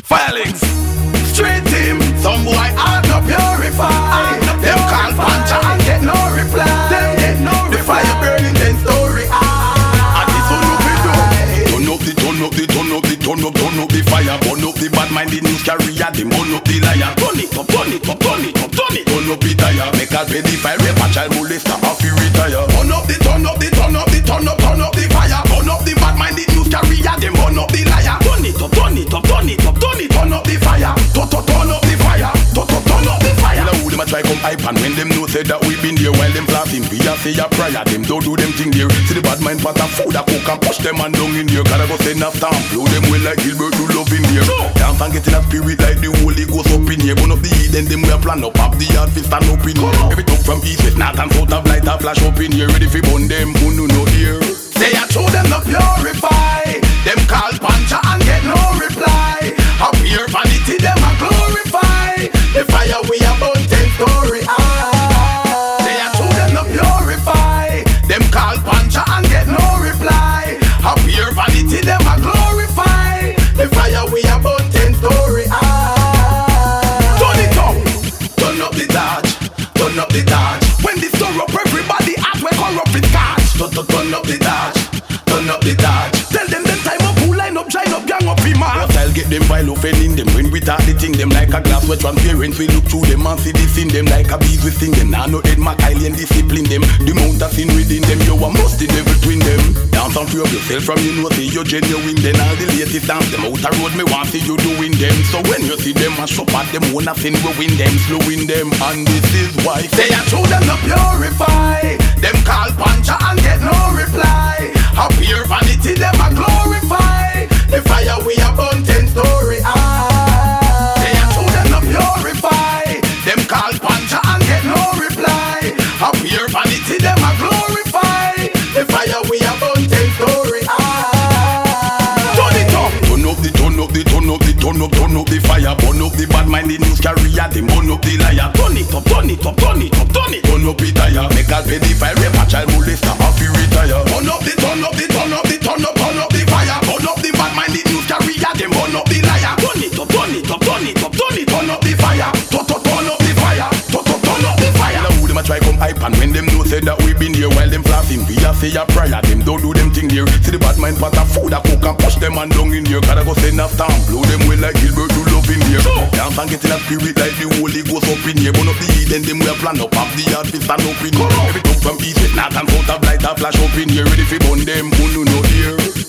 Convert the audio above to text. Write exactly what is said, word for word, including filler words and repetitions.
Firelings, street team. Some boy heart no purify. Them call puncher and get no reply. Them get no the fire burning then story. And this one no we do. Turn up the turn up the turn up the turn up turn up the fire. Burn up the bad mind the news carrier. Them burn up the liar. Turn it up turn it up turn it up turn it. Turn up the tire. Make us pay the fire. Rape a child molester off you retire. Turn up the turn up the turn up the turn up turn up the fire. Burn up the bad mind the news carrier. Them burn up the liar. Turn it up turn it up turn it up turn it. Turn up the fire. Turn turn up the fire. Turn turn up the fire. Who them a try come hype and when them know say that we been there while them flossing. We a say a prayer. Them don't do them thing there. See the bad mind pot of food a cook and push them and down in there. Gotta go send a stamp. Blow them well like Gilbert do love in here. Dance and get in a spirit like the Holy Ghost up in here. Burn up the heat then them we a plan up. Have the yard fi stand up in here. Every talk from east west north and south of light a flash up in here. Ready fi burn them who no no here. Say I told them to purify. Them call puncher and get no reply. How pure vanity them a glorify. The fire we a burn ten story high. Say I told them to purify. Them call puncher and get no reply. How pure vanity them a glorify. The fire we a burn ten story high. Turn it up, turn up the touch, turn up the touch. When this stir up everybody act we corrupt it catch. Turn, turn, turn up the touch, turn up the touch. Tell them them time up who line up, shine up, gang up, be mad. I'll get them while offending them. When we talk the thing them like a glass wet transparent. We look through them and see this in them like a bees we sting them. Now no head Mackay and discipline them. The mount of sin within them, you a must in every twin them. Dance and free up yourself from you know say you're genuine. Then all the latest dance them out the road me want see you doing them. So when you see them a shop at them own a sin we win them, slowing them. And this is why say I told them to purify. Them call puncher and get no reply. How pure vanity them a glorify. The fire we a burn ten story high. Say I told them to purify. Them call puncher and get no reply. How pure vanity them a glorify. The fire we a burn ten story high. Turn it up. Turn up the turn up the turn up the turn up turn up the fire. Burn up the bad mind the news carrier. Them burn up the liar. Turn it up turn it up turn it up turn it. Turn up the tire. Make us pay the fire. Rape a child molester off you retire. Turn up the turn up the turn up the turn up turn up the fire. Burn up the bad mind the news carrier. Them burn up the liar. Turn it up turn it up turn it up turn it. Turn up the fire. Turn turn turn up the fire. Turn turn turn up the fire. Now who them a try come hype and when them know say that we been here while them flossing. We a say a prayer. Them don't do them thing there. See the bad mind pot of food a cook and push them and down in here. Gotta go send a stamp. Blow them well like Gilbert do love in here. Dance and get in a spirit like the Holy Ghost up in here. Burn up the heat then them we a plan up. Have the yard fi stand up in here. Every talk from east west north and south of light a flash up in here. Ready fi burn them who no no here.